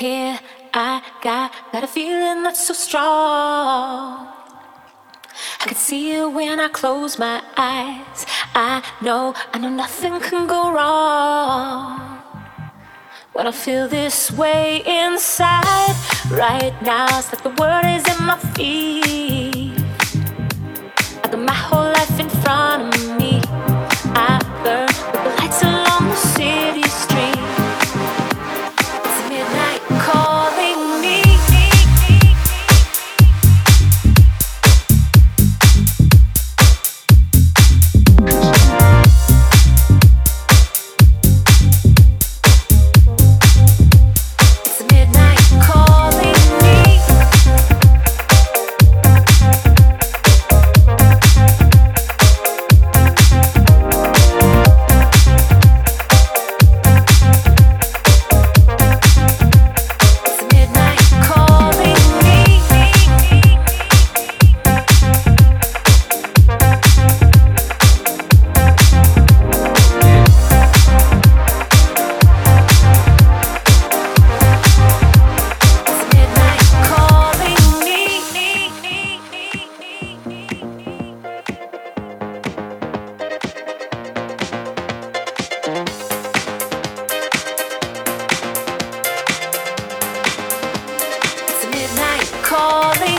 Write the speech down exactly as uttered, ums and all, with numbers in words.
Here I got, got a feeling that's so strong. I can see it when I close my eyes. I know, I know nothing can go wrong. When I feel this way inside, right now it's like the world is in my feet. I got my whole life in front of me. I burn with the lights along the city street. It's midnight calling me. Calling